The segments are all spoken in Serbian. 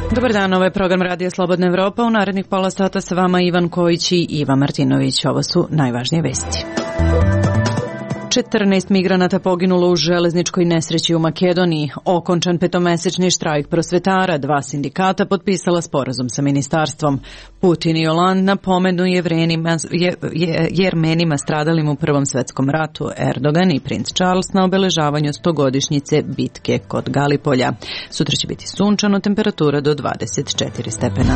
Dobar dan, ovo je program Radija Slobodna Evropa. U narednih pola sata sa vama Ivan Kojić i Iva Martinović. Ovo su najvažnije vesti. 14 migranata poginulo u železničkoj nesreći u Makedoniji. Okončan petomesečni štrajk prosvetara. 2 sindikata potpisala sporazum sa ministarstvom. Putin i Hollande napomenu Jermenima stradalim u Prvom svetskom ratu. Erdogan i princ Charles na obeležavanju 100-godišnjice bitke kod Galipolja. Sutra će biti sunčano, temperatura do 24 stepena.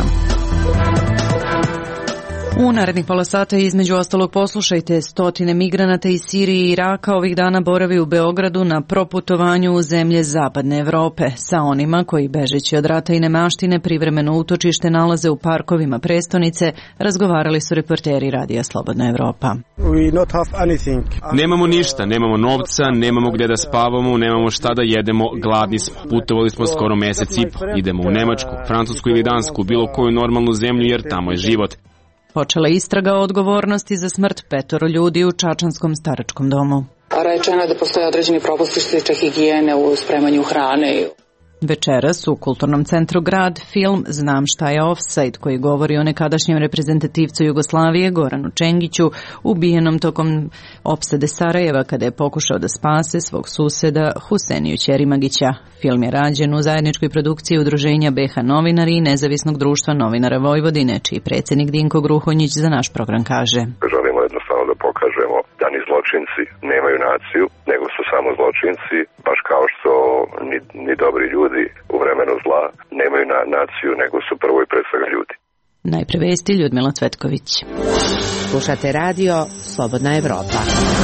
U narednih pola sata između ostalog poslušajte: stotine migranata iz Sirije i Iraka ovih dana boravi u Beogradu na proputovanju u zemlje zapadne Evrope. Sa onima koji bežeći od rata i nemaštine privremeno utočište nalaze u parkovima prestonice, razgovarali su reporteri Radija Slobodna Evropa. Nemamo ništa, nemamo novca, nemamo gde da spavamo, nemamo šta da jedemo, gladni smo. Putovali smo skoro mesec i po. Idemo u Nemačku, Francusku ili Dansku, bilo koju normalnu zemlju jer tamo je život. Počela istraga o odgovornosti za smrt 5 ljudi u čačanskom staračkom domu. Rečeno je da postoje određeni propusti što se tiče higijene u spremanju hrane. Večeras u Kulturnom centru Grad film Znam šta je ofsajd, koji govori o nekadašnjem reprezentativcu Jugoslavije Goranu Čengiću, ubijenom tokom opsade Sarajeva kada je pokušao da spase svog suseda Huseniju Ćerimagića. Film je rađen u zajedničkoj produkciji Udruženja BH Novinari i Nezavisnog društva novinara Vojvodine, čiji predsjednik Dinko Gruhonjić za naš program kaže: Želimo jednostavno da pokažemo da ni zločinci nemaju naciju, nego su samo zločinci, baš kao što ni dobri ljudi u vremenu zla nemaju naciju, nego su prvo i pre svega ljudi. Najpre vesti, Ljudmila Cvetković. Slušate radio Slobodna Evropa.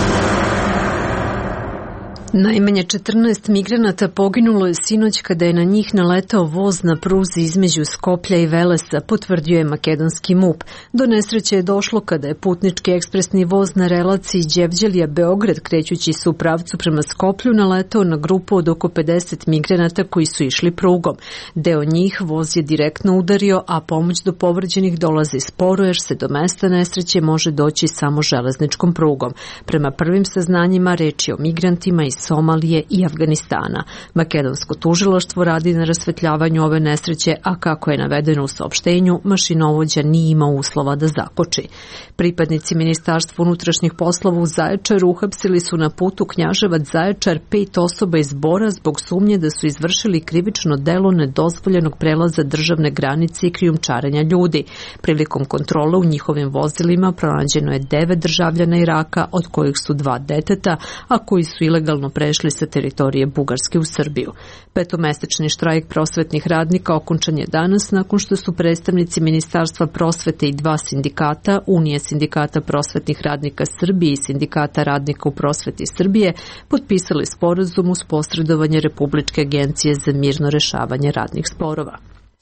Najmanje 14 migranata poginulo je sinoć kada je na njih naletao voz na pruzi između Skoplja i Velesa, potvrdio je makedonski MUP. Do nesreće je došlo kada je putnički ekspresni voz na relaciji Đevđelija-Beograd, krećući se u pravcu prema Skoplju, naletao na grupu od oko 50 migranata koji su išli prugom. Deo njih voz je direktno udario, a pomoć do povređenih dolazi sporo jer se do mesta nesreće može doći samo železničkom prugom. Prema prvim saznanjima reč je o migrantima iz Somalije i Afganistana. Makedonsko tužilaštvo radi na rasvetljavanju ove nesreće, a kako je navedeno u saopštenju, mašinovođa nije imao uslova da zakoči. Pripadnici Ministarstva unutrašnjih poslova u Zaječaru uhapsili su na putu Knjaževac-Zaječar 5 osoba iz Bora zbog sumnje da su izvršili krivično delo nedozvoljenog prelaza državne granice i krijumčarenja ljudi. Prilikom kontrole u njihovim vozilima pronađeno je 9 državljana Iraka, od kojih su 2 deteta, a koji su ilegalno prešli sa teritorije Bugarske u Srbiju. Petomesečni štrajk prosvetnih radnika okončan je danas nakon što su predstavnici Ministarstva prosvete i 2 sindikata, Unije sindikata prosvetnih radnika Srbije i Sindikata radnika u prosveti Srbije, potpisali sporazum uz posredovanje Republičke agencije za mirno rešavanje radnih sporova.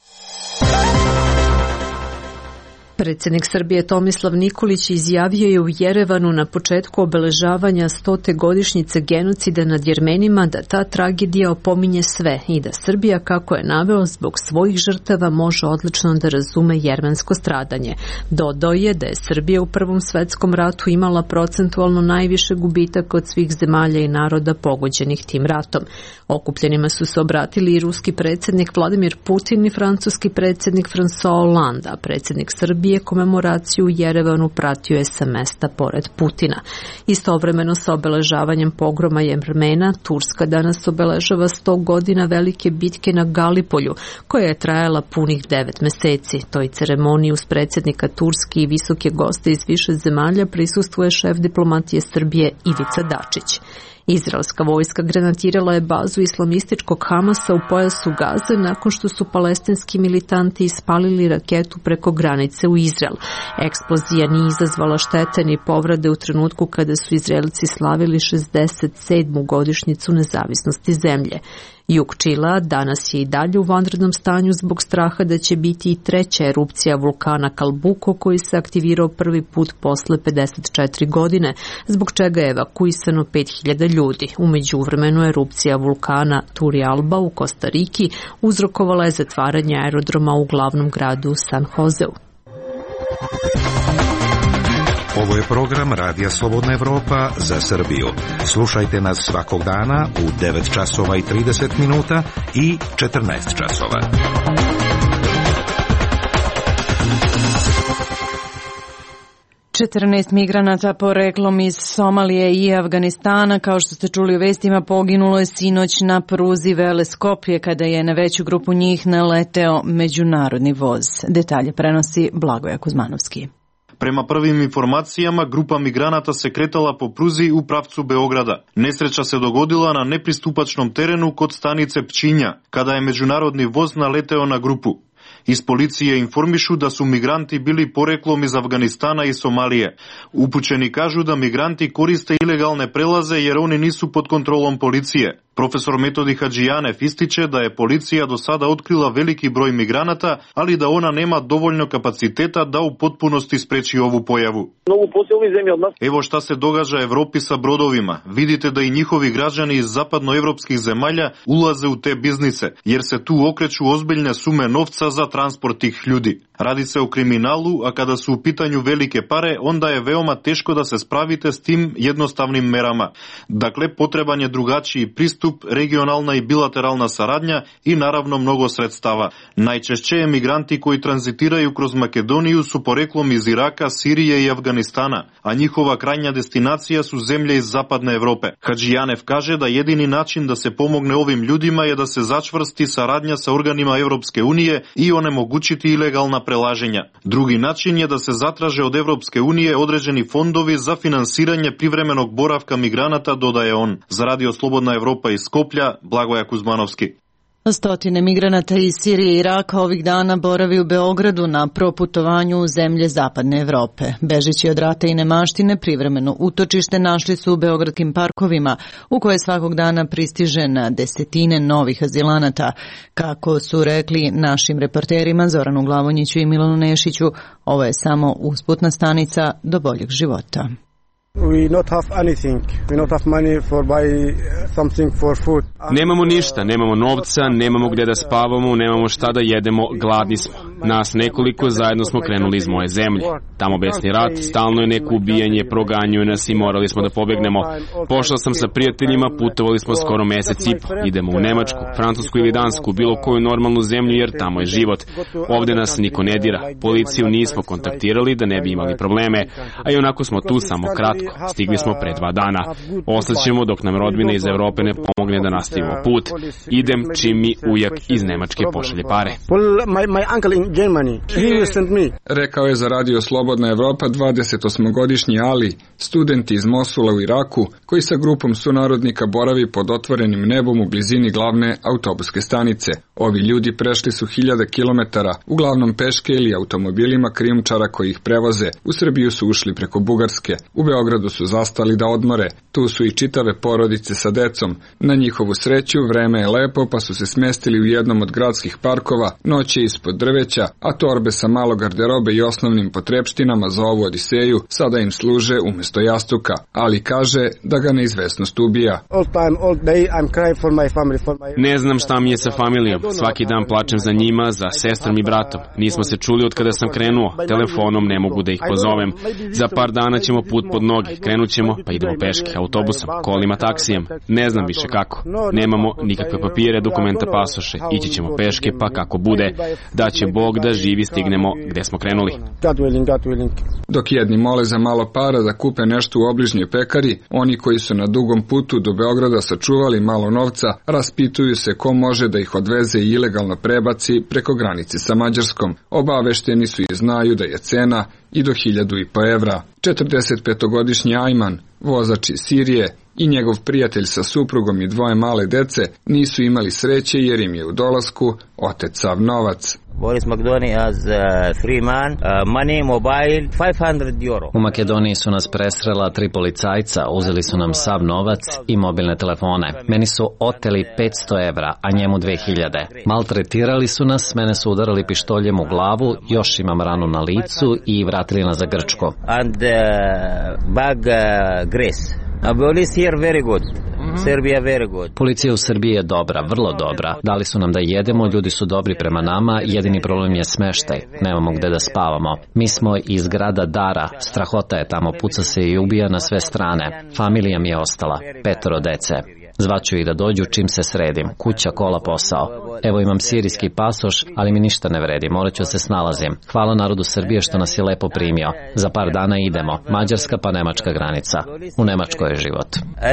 Predsjednik Srbije Tomislav Nikolić izjavio je u Jerevanu na početku obeležavanja 100. godišnjice genocida nad Jermenima da ta tragedija opominje sve i da Srbija, kako je naveo, zbog svojih žrtava može odlično da razume jermensko stradanje. Dodao je da je Srbija u Prvom svetskom ratu imala procentualno najviše gubitaka od svih zemalja i naroda pogođenih tim ratom. Okupljenima su se obratili i ruski predsjednik Vladimir Putin i francuski predsjednik François Hollande, a predsjednik Srbije komemoraciju u Jerevanu pratio je sa mesta pored Putina. Istovremeno sa obeležavanjem pogroma Jermena, Turska danas obeležava 100 godina velike bitke na Galipolju, koja je trajala punih 9 meseci. Toj ceremoniji uz predsjednika Turske i visoke goste iz više zemalja prisustvuje šef diplomatije Srbije Ivica Dačić. Izraelska vojska granatirala je bazu islamističkog Hamasa u pojasu Gaze nakon što su palestinski militanti ispalili raketu preko granice u Izrael. Eksplozija nije izazvala štete ni povrede u trenutku kada su Izraelci slavili 67. godišnjicu nezavisnosti zemlje. Jug Čilea danas je i dalje u vanrednom stanju zbog straha da će biti i 3. erupcija vulkana Kalbuko koji se aktivirao prvi put posle 54 godine, zbog čega je evakuisano 5000 ljudi. U međuvremenu erupcija vulkana Turrialba u Kostariki uzrokovala je zatvaranje aerodroma u glavnom gradu San Joseu. Ovo je program Radija Slobodna Evropa za Srbiju. Slušajte nas svakog dana u 9 časova i 30 minuta i 14 časova. 14 migranata poreklom iz Somalije i Afganistana, kao što ste čuli u vestima, poginulo je sinoć na pruzi Vele-Skopje kada je na veću grupu njih naleteo međunarodni voz. Detalje prenosi Blagoja Kuzmanovski. Prema prvim informacijama, grupa migranata se kretala po pruzi u pravcu Beograda. Nesreća se dogodila na nepristupačnom terenu kod stanice Pčinja, kada je međunarodni voz naleteo na grupu. Iz policije informišu da su migranti bili poreklom iz Afganistana i Somalije. Upućeni kažu da migranti koriste ilegalne prelaze jer oni nisu pod kontrolom policije. Profesor Metodi Hadžijanev ističe da je policija do sada otkrila veliki broj migranata, ali da ona nema dovoljno kapaciteta da u potpunosti spreči ovu pojavu. Evo šta se događa Evropi sa brodovima. Vidite da i njihovi građani iz zapadnoevropskih zemalja ulaze u te biznise, jer se tu okreću ozbiljne sume novca za transport tih ljudi. Radi se o kriminalu, a kada su u pitanju velike pare, onda je veoma teško da se spravite s tim jednostavnim merama. Dakle, potreban je drugačiji pristup, regionalna i bilateralna saradnja i naravno mnogo sredstava. Najčešće emigranti koji tranzitiraju kroz Makedoniju su poreklom iz Iraka, Sirije i Afganistana, a njihova krajnja destinacija su zemlje iz zapadne Evrope. Hadžijanev kaže da jedini način da se pomogne ovim ljudima je da se začvrsti saradnja sa organima Evropske unije i onemogućiti ilegalna prelaženja. Drugi način je da se zatraže od Evropske unije određeni fondovi za finansiranje privremenog boravka migranata, dodaje on. Za Radio Slobodna Evropa iz Skoplja, Blagoja Kuzmanovski. Stotine migranata iz Sirije i Iraka ovih dana boravi u Beogradu na proputovanju u zemlje zapadne Evrope. Bežeći od rata i nemaštine, privremeno utočište našli su u beogradskim parkovima, u koje svakog dana pristiže na desetine novih azilanata. Kako su rekli našim reporterima Zoranu Glavonjiću i Milanu Nešiću, ovo je samo usputna stanica do boljeg života. Nemamo ništa, nemamo novca, nemamo gde da spavamo, nemamo šta da jedemo, gladni smo. Nas nekoliko zajedno smo krenuli iz moje zemlje. Tamo besni rat, stalno je neko ubijanje, proganjuje nas i morali smo da pobegnemo. Pošao sam sa prijateljima, putovali smo skoro mesec i po. Idemo u Nemačku, Francusku ili Dansku, bilo koju normalnu zemlju jer tamo je život. Ovde nas niko ne dira. Policiju nismo kontaktirali da ne bi imali probleme, a i onako smo tu samo kratko. Stigli smo pre 2 dana. Ostaćemo dok nam rodbina iz Evrope ne pomogne da nastavimo put. Idem čim mi ujak iz Nemačke pošalje pare. Rekao je za Radio Slobodna Evropa 28-godišnji Ali, student iz Mosula u Iraku, koji sa grupom sunarodnika boravi pod otvorenim nebom u blizini glavne autobuske stanice. Ovi ljudi prešli su 1000 kilometara, uglavnom peške ili automobilima krijumčara koji ih prevoze. U Srbiju su ušli preko Bugarske. U Beogradu su zastali da odmore. Tu su i čitave porodice sa decom. Na njihovu sreću vreme je lepo, pa su se smestili u jednom od gradskih parkova, noć je ispod drveća, a torbe sa malo garderobe i osnovnim potrepštinama za ovu odiseju sada im služe umjesto jastuka. Ali kaže da ga neizvesnost ubija. Ne znam šta mi je sa familijom. Svaki dan plačem za njima, za sestrom i bratom. Nismo se čuli od kada sam krenuo. Telefonom ne mogu da ih pozovem. Za par dana ćemo put pod noge. Krenut ćemo, pa idemo peške, autobusom, kolima, taksijem. Ne znam više kako. Nemamo nikakve papire, dokumenta, pasoše. Ići ćemo peške, pa kako bude. Da će Bog da živi stignemo gde smo krenuli. Dok jedni mole za malo para da kupe nešto u obližnjoj pekari, oni koji su na dugom putu do Beograda sačuvali malo novca, raspituju se ko može da ih odveze i ilegalno prebaci preko granice sa Mađarskom. Obavešteni su i znaju da je cena i do 1500 evra. 45-godišnji Ajman, vozač iz Sirije, i njegov prijatelj sa suprugom i 2 male dece nisu imali sreće jer im je u dolasku otet sav novac. U Makedoniji su nas presrela 3 policajca, uzeli su nam sav novac i mobilne telefone. Meni su oteli 500 evra, a njemu 2000. Maltretirali su nas, mene su udarali pištoljem u glavu, još imam ranu na licu i vratili nas za Grčku. Policija u Srbiji je dobra, vrlo dobra. Dali su nam da jedemo, ljudi su dobri prema nama, jedini problem je smeštaj. Nemamo gde da spavamo. Mi smo iz grada Dara, strahota je tamo, puca se i ubija na sve strane. Familija mi je ostala, 5 dece. Zvaću ih da dođu čim se sredim. Kuća, kola, posao. Evo imam sirijski pasoš, ali mi ništa ne vredi, morat ću se snalazim. Hvala narodu Srbije što nas je lepo primio. Za par dana idemo, Mađarska pa nemačka granica. U Nemačkoj je život.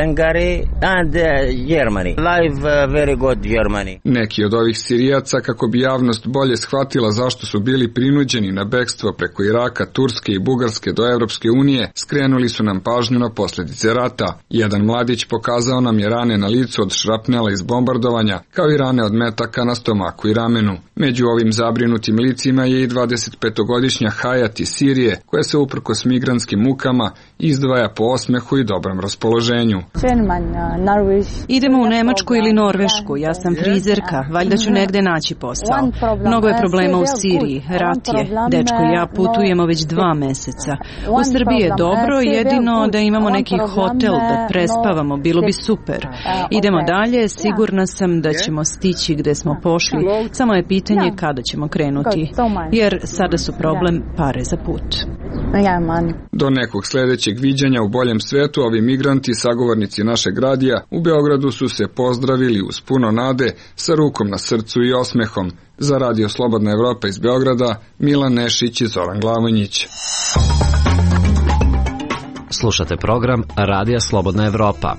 Neki od ovih Sirijaca, kako bi javnost bolje shvatila zašto su bili prinuđeni na bekstvo preko Iraka, Turske i Bugarske do Evropske unije, skrenuli su nam pažnju na posljedice rata. Jedan mladić pokazao nam je rane na licu od šrapnela iz bombardovanja, kao i rane od metaka na stomaku i ramenu. Među ovim zabrinutim licima je i 25-godišnja Hayat iz Sirije, koja se uprkos migrantskim mukama izdvaja po osmehu i dobrom raspoloženju. Idemo u Nemačku ili Norvešku, ja sam frizerka, valjda ću negde naći posao. Mnogo je problema u Siriji, rat je, dečko i ja putujemo već 2 meseca. U Srbiji je dobro, jedino da imamo neki hotel da prespavamo, bilo bi super. Idemo dalje, sigurna sam da ćemo stići gde smo pošli, samo je pitanje kada ćemo krenuti, jer sada su problem pare za put. Do nekog sljedećeg viđanja u boljem svetu, ovi migranti, sagovornici našeg radija, u Beogradu su se pozdravili uz puno nade, sa rukom na srcu i osmehom. Za Radio Slobodna Evropa iz Beograda, Milan Nešić i Zoran Glavonjić. Slušate program Radija Slobodna Evropa.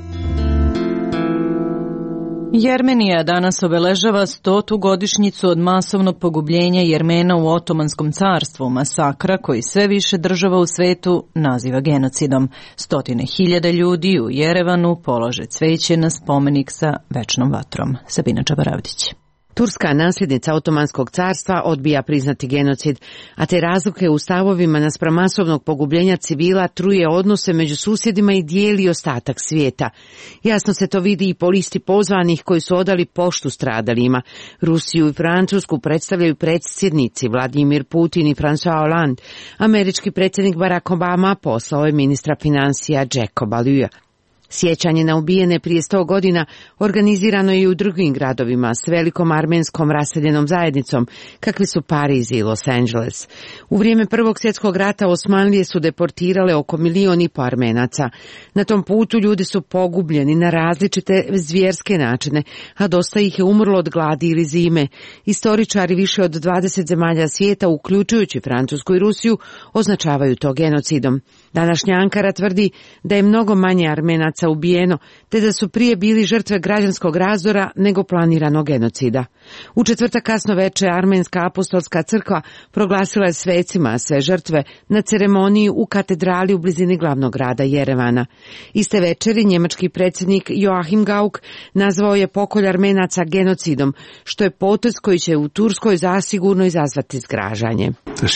Jermenija danas obeležava 100. godišnjicu od masovnog pogubljenja Jermena u Otomanskom carstvu, masakra koji sve više država u svetu naziva genocidom. 100.000 ljudi u Jerevanu polože cveće na spomenik sa večnom vatrom. Sabina Čabaravdić. Turska nasljednica Otomanskog carstva odbija priznati genocid, a te razlike u stavovima naspram masovnog pogubljenja civila truje odnose među susjedima i dijeli ostatak svijeta. Jasno se to vidi i po listi pozvanih koji su odali poštu stradalima. Rusiju i Francusku predstavljaju predsjednici Vladimir Putin i François Hollande. Američki predsjednik Barack Obama poslao je ministra financija Jacoba Lewa. Sjećanje na ubijene prije 100 godina organizirano je i u drugim gradovima s velikom armenskom raseljenom zajednicom, kakvi su Pariz i Los Angeles. U vrijeme Prvog svjetskog rata Osmanlije su deportirale oko 1,5 milijuna Armenaca. Na tom putu ljudi su pogubljeni na različite zvjerske načine, a dosta ih je umrlo od gladi ili zime. Istoričari više od 20 zemalja svijeta, uključujući Francusku i Rusiju, označavaju to genocidom. Današnja Ankara tvrdi da je mnogo manje Armenaca ubijeno, te da su prije bili žrtve građanskog razdora nego planiranog genocida. U četvrtak kasno veče Armenska apostolska crkva proglasila je svecima sve žrtve na ceremoniji u katedrali u blizini glavnog grada Jerevana. Iste večeri njemački predsjednik Joachim Gauck nazvao je pokolj Armenaca genocidom, što je potez koji će u Turskoj zasigurno izazvati zgražanje.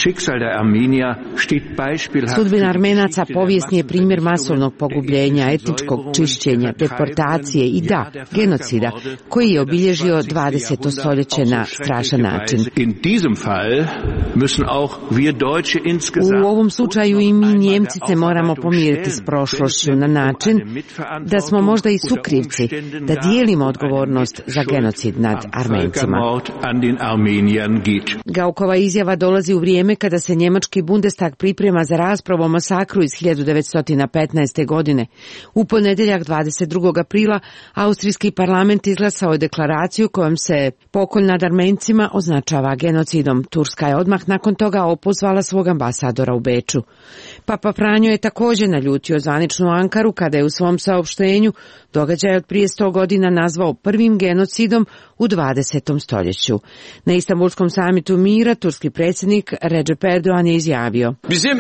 Sudbina Armenaca povijesni je primjer masovnog pogubljenja, etničkog čišćenja, deportacije i genocida koji je obilježio 20. stoljeće na strašan način. U ovom slučaju i mi Njemci se moramo pomiriti s prošlošću na način da smo možda i sukrivci, da dijelimo odgovornost za genocid nad Armencima. Gaukova izjava dolazi u vrijeme kada se njemački Bundestag priprema za raspravu o masakru iz 1915. godine. U ponedjeljak 22. aprila austrijski parlament izglasao je deklaraciju kojom se pokolj nad Armencima označava genocidom. Turska je odmah nakon toga opozvala svog ambasadora u Beču. Papa Franjo je također naljutio zvaničnu Ankaru kada je u svom saopštenju događaj od prije 100 godina nazvao prvim genocidom u 20. stoljeću. Na Istanbulskom samitu mira turski predsjednik Recep Erdogan je izjavio: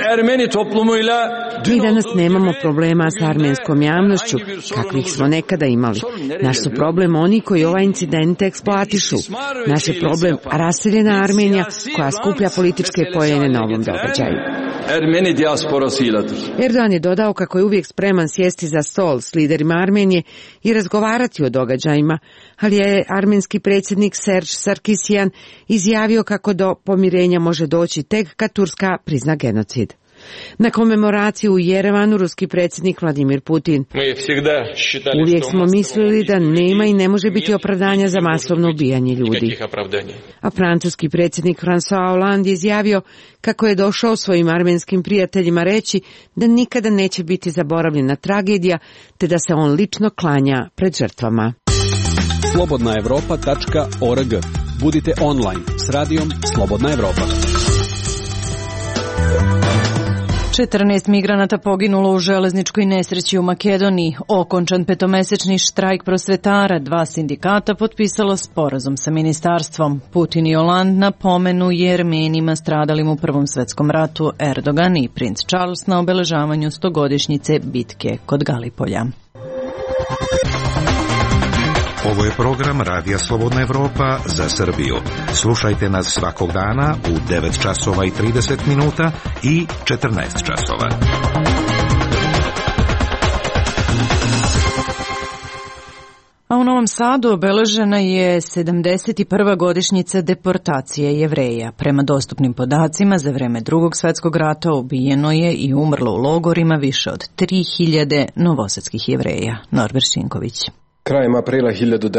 Mi danas nemamo problema s armenskom javnošću kakvih smo nekada imali. Naš su problem oni koji ovaj incident eksploatišu. Naš je problem raseljena Armenija koja skuplja političke poene na ovom događaju. Erdogan je dodao kako je uvijek spreman sjesti za stol s liderima Armenije i razgovarati o događajima, ali je armenski predsjednik Serge Sarkisyan izjavio kako do pomirenja može doći tek kad Turska prizna genocid. Na komemoraciju u Jerevanu ruski predsjednik Vladimir Putin: Uvijek smo mislili da nema i ne može biti opravdanja za masovno ubijanje ljudi. A francuski predsjednik François Hollande je izjavio kako je došao svojim armenskim prijateljima reći da nikada neće biti zaboravljena tragedija, te da se on lično klanja pred žrtvama. Slobodnaevropa.org Budite online s radijom Slobodna Evropa. 14 migranata poginulo u železničkoj nesreći u Makedoniji. Okončan petomesečni štrajk prosvetara, 2 sindikata potpisalo sporazum sa ministarstvom. Putin i Hollande napomenu Jermenima stradalim u Prvom svetskom ratu, Erdogan i princ Charles na obeležavanju 100-godišnjice bitke kod Galipolja. Ovo je program Radija Slobodna Evropa za Srbiju. Slušajte nas svakog dana u 9 časova i 30 minuta i 14 časova. A u Novom Sadu obeležena je 71. godišnjica deportacije Jevreja. Prema dostupnim podacima, za vreme Drugog svjetskog rata ubijeno je i umrlo u logorima više od 3000 novosadskih Jevreja. Norbert Šinković. Krajem aprila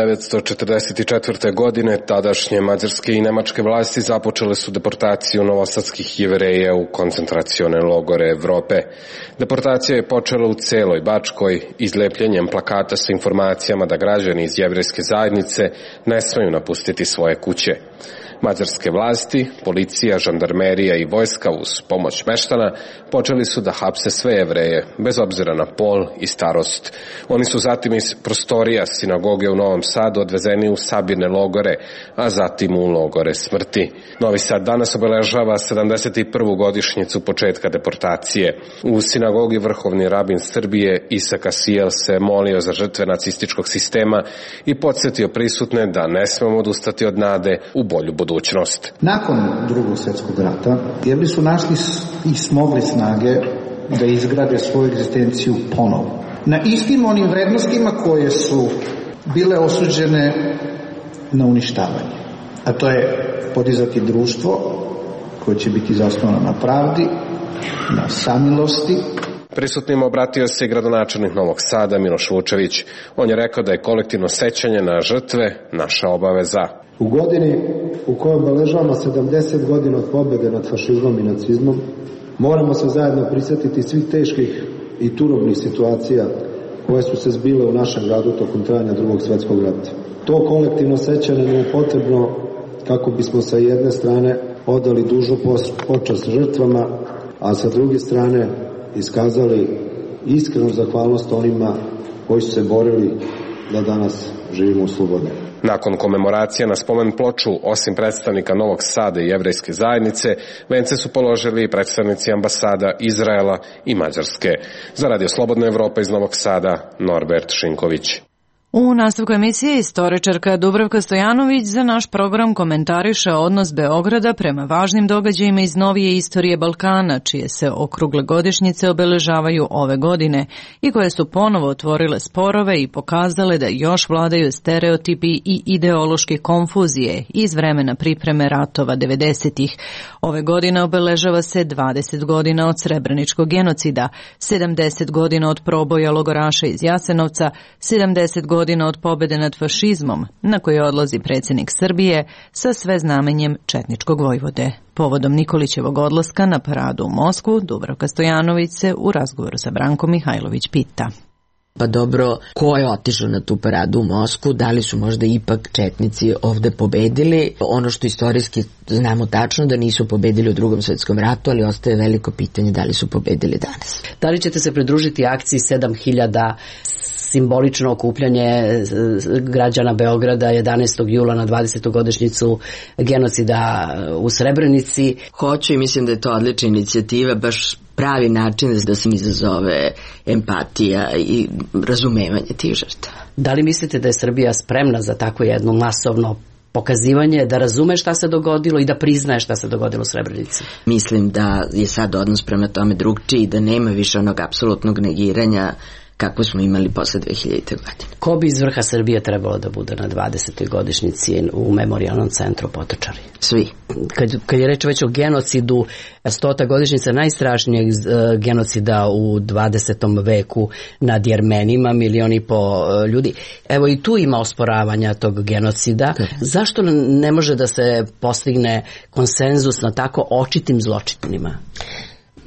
1944. godine tadašnje mađarske i nemačke vlasti započele su deportaciju novosadskih Jevreja u koncentracione logore Evrope. Deportacija je počela u celoj Bačkoj izlepljenjem plakata sa informacijama da građani iz jevrejske zajednice ne smeju napustiti svoje kuće. Mađarske vlasti, policija, žandarmerija i vojska uz pomoć meštana počeli su da hapse sve Jevreje, bez obzira na pol i starost. Oni su zatim iz prostorija sinagoge u Novom Sadu odvezeni u sabirne logore, a zatim u logore smrti. Novi Sad danas obeležava 71. godišnjicu početka deportacije. U sinagogi vrhovni rabin Srbije Isak Asijel se molio za žrtve nacističkog sistema i podsjetio prisutne da ne smemo odustati od nade u bolju budućnost. Nakon Drugog svjetskog rata, Jevreji su našli i smogli snage da izgrade svoju egzistenciju ponovo. Na istim onim vrednostima koje su bile osuđene na uništavanje. A to je podizati društvo koje će biti zasnovano na pravdi, na samilosti. Prisutnima obratio se i gradonačelnik Novog Sada Miloš Vučević. On je rekao da je kolektivno sećanje na žrtve naša obaveza. U godini u kojoj obeležavamo 70 godina od pobjede nad fašizmom i nacizmom, moramo se zajedno prisjetiti svih teških i turobnih situacija koje su se zbile u našem gradu tokom trajanja Drugog svjetskog rata. To kolektivno sećanje nam je potrebno kako bismo sa jedne strane odali dužnu počast žrtvama, a sa druge strane iskazali iskrenu zahvalnost onima koji su se borili da danas živimo u slobodi. Nakon komemoracije na spomen ploču, osim predstavnika Novog Sada i jevrejske zajednice, vence su položili i predstavnici ambasada Izraela i Mađarske. Za Radio Slobodna Evropa iz Novog Sada, Norbert Šinković. U nastavku emisije istoričarka Dubravka Stojanović za naš program komentariše odnos Beograda prema važnim događajima iz novije istorije Balkana, čije se okrugle godišnjice obeležavaju ove godine i koje su ponovo otvorile sporove i pokazale da još vladaju stereotipi i ideološke konfuzije iz vremena pripreme ratova 90-ih. Ove godine obeležava se 20 godina od Srebreničkog genocida, 70 godina od proboja logoraša iz Jasenovca, 70 godina od pobjede nad fašizmom, na koje odlazi predsjednik Srbije sa sve znamenjem četničkog vojvode. Povodom Nikolićevog odlaska na paradu u Moskvu, Dubravka Stojanović se u razgovoru sa Brankom Mihajlović pita. Pa dobro, ko je otišao na tu paradu u Moskvu? Da li su možda ipak četnici ovde pobedili? Ono što istorijski znamo tačno da nisu pobedili u Drugom svjetskom ratu, ali ostaje veliko pitanje da li su pobedili danas. Da li ćete se pridružiti akciji 7000 simbolično okupljanje građana Beograda 11. jula na 20. godišnjicu genocida u Srebrenici? Hoću i mislim da je to odlična inicijativa, baš pravi način da se izazove empatija i razumevanje tih žrtava. Da li mislite da je Srbija spremna za tako jedno masovno pokazivanje, da razume šta se dogodilo i da priznaje šta se dogodilo u Srebrenici? Mislim da je sad odnos prema tome drugčiji, da nema više onog apsolutnog negiranja kako smo imali posle 2000. godine. Ko bi iz vrha Srbije trebalo da bude na 20. godišnjici u Memorijalnom centru Potočari? Svi. Kad je reč već o genocidu, 100. godišnjica najstrašnijeg genocida u 20. veku nad Jermenima, 1,5 miliona ljudi. Evo i tu ima osporavanja tog genocida. Zašto ne može da se postigne konsenzus na tako očitim zločinima?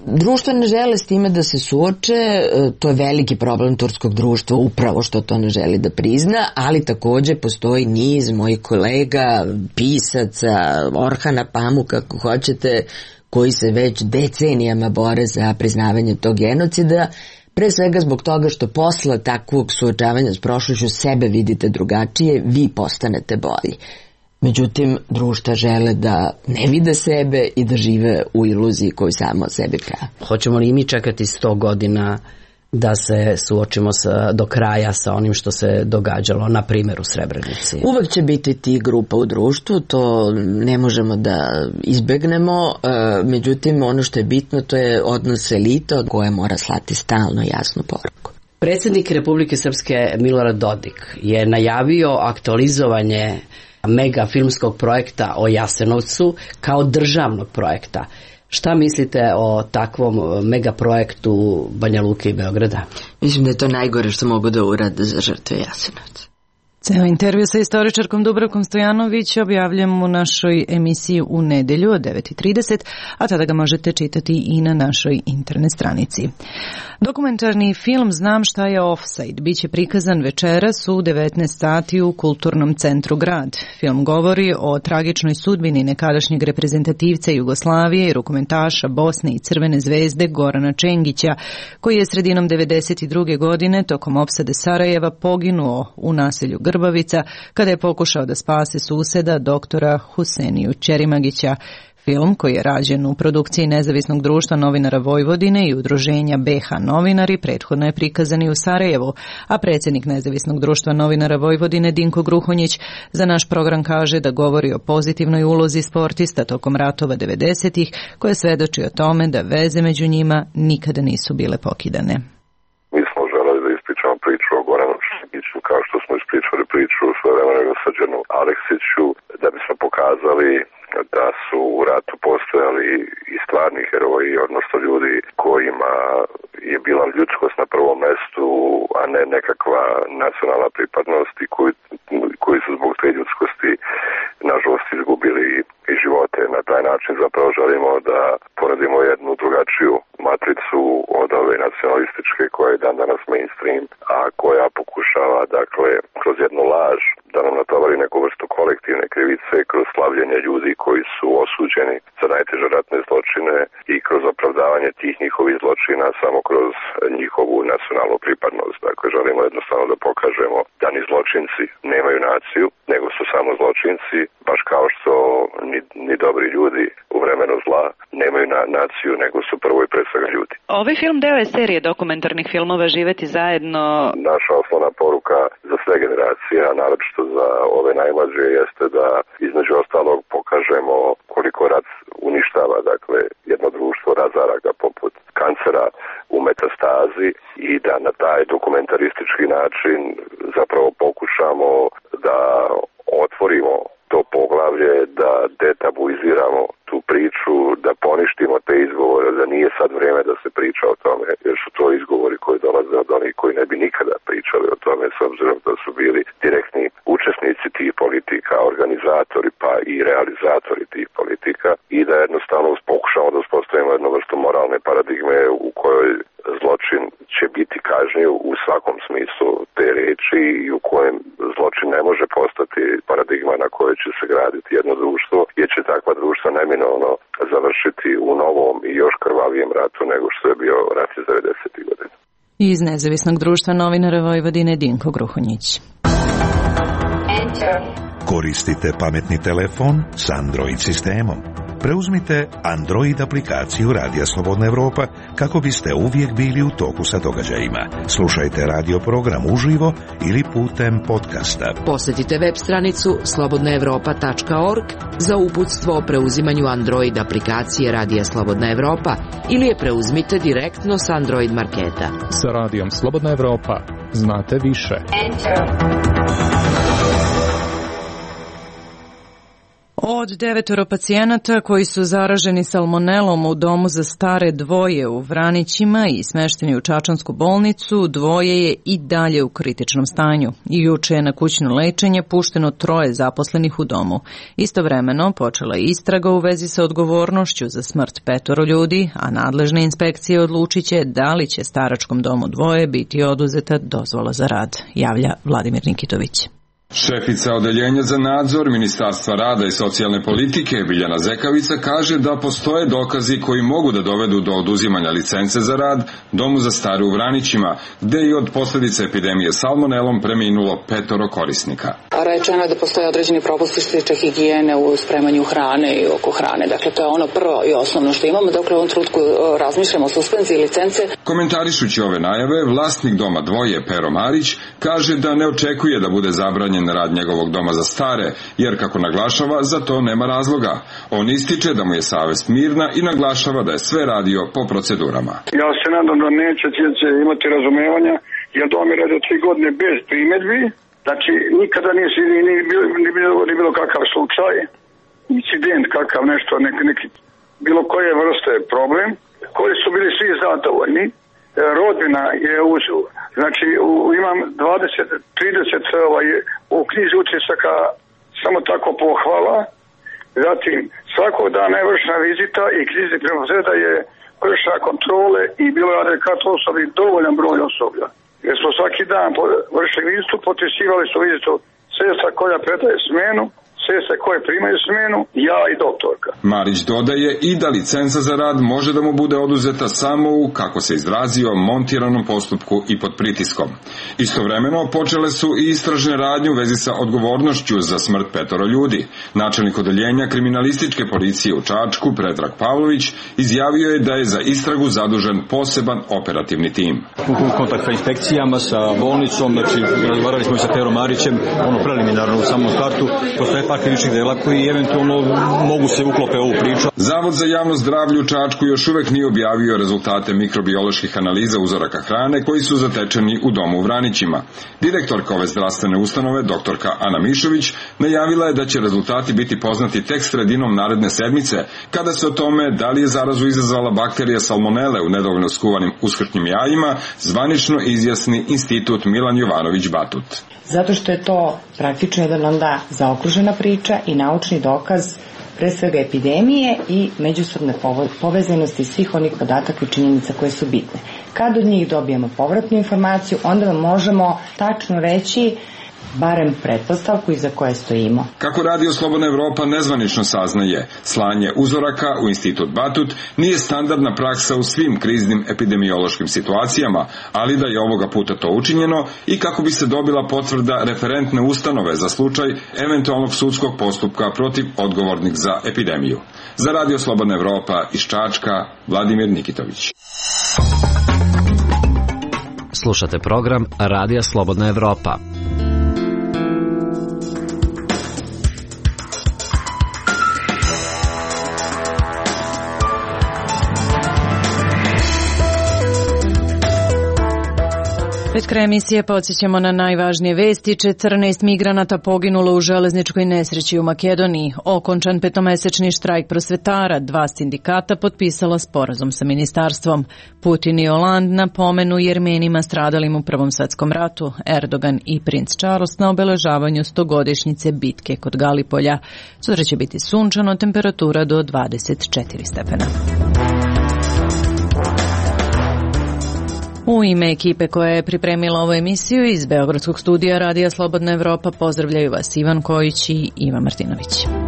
Društvo ne žele s time da se suoče, to je veliki problem turskog društva, upravo što to ne želi da prizna, ali takođe postoji niz mojih kolega, pisaca, Orhana Pamuka, kako hoćete, koji se već decenijama bore za priznavanje tog genocida, pre svega zbog toga što posle takvog suočavanja s prošlošću sebe vidite drugačije, vi postanete bolji. Međutim, društva žele da ne vide sebe i da žive u iluziji koju samo sebi prave. Hoćemo li mi čekati 100 godina da se suočimo do kraja sa onim što se događalo, na primjer u Srebrenici? Uvek će biti ti grupa u društvu, to ne možemo da izbegnemo, međutim ono što je bitno to je odnos elita koja mora slati stalno jasnu poruku. Predsjednik Republike Srpske Milorad Dodik je najavio aktualizovanje mega filmskog projekta o Jasenovcu kao državnog projekta. Šta mislite o takvom mega projektu Banja Luke i Beograda? Mislim da je to najgore što mogu da urade za žrtve Jasenovca. Ceo intervju sa istoričarkom Dubravkom Stojanović objavljamo u našoj emisiji u nedelju od 9:30, a tada ga možete čitati i na našoj internet stranici. Dokumentarni film Znam šta je ofsajd biće prikazan večeras u 19 sati u Kulturnom centru Grad. Film govori o tragičnoj sudbini nekadašnjeg reprezentativca Jugoslavije i rukometaša Bosne i Crvene zvezde Gorana Čengića, koji je sredinom 1992. godine tokom opsade Sarajeva poginuo u naselju Grbavica kada je pokušao da spase suseda doktora Huseniju Ćerimagića. Film, koji je rađen u produkciji Nezavisnog društva novinara Vojvodine i udruženja BH novinari, prethodno je prikazan i u Sarajevu, a predsjednik Nezavisnog društva novinara Vojvodine Dinko Gruhonjić za naš program kaže da govori o pozitivnoj ulozi sportista tokom ratova 90-ih, koje svedoči o tome da veze među njima nikada nisu bile pokidane. Mi smo želeli da ispričamo priču o Goranu Čengiću kao što smo ispričali priču o svojevremenu Srđanu Aleksiću, da bismo pokazali da su u ratu postojali i stvarni heroji, odnosno ljudi kojima je bila ljudskost na prvom mestu, a ne nekakva nacionalna pripadnost i koji su zbog te ljudskosti nažalost izgubili i živote. Na taj način zapravo želimo da poredimo jednu drugačiju matricu od ove nacionalističke koja je dan danas mainstream, a koja pokušava dakle kroz jednu laž da nam natovari neku vrstu kolektivne krivice kroz slavljenje ljudi koji su osuđeni za najteže ratne zločine i kroz opravdavanje tih njihovih zločina samo kroz njihovu nacionalnu pripadnost. Dakle, želimo jednostavno da pokažemo da ni zločinci nemaju naciju, nego su samo zločinci, baš kao što ni dobri ljudi u vremenu zla nemaju naciju, nego su prvo i pre svega ljudi. Ovaj film deo je serije dokumentarnih filmova Živeti zajedno. Naša osnovna poruka za sve generacije, a naročito za ove najmlađe, jeste da između ostalog pokažemo koliko rat uništava, dakle, jedno društvo, razara ga poput kancera u metastazi i da na taj dokumentaristički način zapravo pokušamo da otvorimo to poglavlje, da detabuiziramo tu priču, da poništimo te izgovore, da nije sad vrijeme da se priča o tome, jer su to izgovori koji dolaze od onih koji ne bi nikada pričali o tome, s obzirom da su bili direktni učesnici tih politika, organizatori pa i realizatori tih politika i da jednostavno pokušamo da uspostavimo jednu vrstu moralne paradigme u kojoj zločin će biti kažnjiv u svakom smislu te reči i u kojem zločin ne može postati paradigma na kojoj će se graditi jedno društvo, jer će takva društva neminovno završiti u novom i još krvavijem ratu nego što je bio rat iz 90. godina. Iz Nezavisnog društva novinara Vojvodine Dinko Gruhonjić. Koristite pametni telefon s Android sistemom. Preuzmite Android aplikaciju Radija Slobodna Evropa kako biste uvijek bili u toku sa događajima. Slušajte radio program uživo ili putem podcasta. Posjetite web stranicu slobodnaevropa.org za uputstvo o preuzimanju Android aplikacije Radija Slobodna Evropa ili je preuzmite direktno s Android marketa. Sa Radijom Slobodna Evropa znate više. Od 9 pacijenata koji su zaraženi salmonelom u domu za stare dvoje u Vranićima i smešteni u Čačansku bolnicu, 2 je i dalje u kritičnom stanju. Juče je na kućno lečenje pušteno 3 zaposlenih u domu. Istovremeno počela je istraga u vezi sa odgovornošću za smrt 5 ljudi, a nadležne inspekcije odlučit će da li će staračkom domu 2 biti oduzeta dozvola za rad, javlja Vladimir Nikitović. Šefica odeljenja za nadzor Ministarstva rada i socijalne politike Biljana Zekavica kaže da postoje dokazi koji mogu da dovedu do oduzimanja licence za rad domu za stare u Vranićima, gde je od posljedice epidemije salmonelom preminulo 5 korisnika. Rečeno je da postoje određeni propusti što se tiče higijene u spremanju hrane i oko hrane. Dakle, to je ono prvo i osnovno što imamo. Dakle, u ovom trenutku razmišljamo o suspenziji licence. Komentarišući ove najave, vlasnik doma 2 Pero Marić kaže da ne očekuje da bude zabranjen rad njegovog doma za stare, jer kako naglašava, za to nema razloga. On ističe da mu je savest mirna i naglašava da je sve radio po procedurama. Ja se nadam da neće imati razumevanja, jer dom je radio 3 godine bez primedbi, znači nikada nije bilo kakav slučaj, incident kakav nešto, neki bilo koje vrste problem, koji su bili svi zadovoljni. Rodbina je znači imam 30 u knjizi utisaka samo tako pohvala, zatim svakog dana je vršna vizita i knjizi preuzeda je vršna kontrole i bilo je adekvatno osobi dovoljan broj osoblja. Jer smo svaki dan vršili vizitu, potpisivali su vizitu sestra koja predaje smenu, sestre koje primaju smenu, ja i doktorka. Marić dodaje i da licenca za rad može da mu bude oduzeta samo u, kako se izrazio, montiranom postupku i pod pritiskom. Istovremeno počele su i istražne radnje u vezi sa odgovornošću za smrt 5 ljudi. Načelnik odeljenja kriminalističke policije u Čačku, Predrag Pavlović, izjavio je da je za istragu zadužen poseban operativni tim. U kontakt sa inspekcijama, sa bolnicom, znači razgovarali smo i sa Perom Marićem, preliminarno u samom startu, postoje krivičnih dela koji eventualno mogu se uklope ovu priču. Zavod za javno zdravlje u Čačku još uvek nije objavio rezultate mikrobioloških analiza uzoraka hrane koji su zatečeni u domu u Vranićima. Direktorka ove zdravstvene ustanove, doktorka Ana Mišović, najavila je da će rezultati biti poznati tek sredinom naredne sedmice, kada se o tome da li je zarazu izazvala bakterija salmonele u nedovoljno skuvanim uskršnjim jajima zvanično izjasni Institut Milan Jovanović Batut. Zato što je to praktično jedan onda zaokružena priča i naučni dokaz pre svega epidemije i međusobne povezanosti svih onih podataka i činjenica koje su bitne. Kad od njih dobijemo povratnu informaciju, onda vam možemo tačno reći barem pretpostavku iza koje stojimo. Kako Radio Slobodna Evropa nezvanično saznaje, slanje uzoraka u Institut Batut nije standardna praksa u svim kriznim epidemiološkim situacijama, ali da je ovoga puta to učinjeno i kako bi se dobila potvrda referentne ustanove za slučaj eventualnog sudskog postupka protiv odgovornih za epidemiju. Za Radio Slobodna Evropa iz Čačka, Vladimir Nikitović. Slušate program Radija Slobodna Evropa. Pred krajem emisije podsjećamo na najvažnije vesti. 14 migranata poginulo u železničkoj nesreći u Makedoniji. Okončan 5-mesečni štrajk prosvetara. 2 sindikata potpisala sporazum sa ministarstvom. Putin i Hollande napomenu Jermenima stradalim u Prvom svetskom ratu. Erdogan i princ Charles na obeležavanju 100-godišnjice bitke kod Galipolja. Sutra će biti sunčano, temperatura do 24 stepena. U ime ekipe koja je pripremila ovu emisiju iz Beogradskog studija Radija Slobodna Evropa pozdravljaju vas Ivan Kojić i Iva Martinović.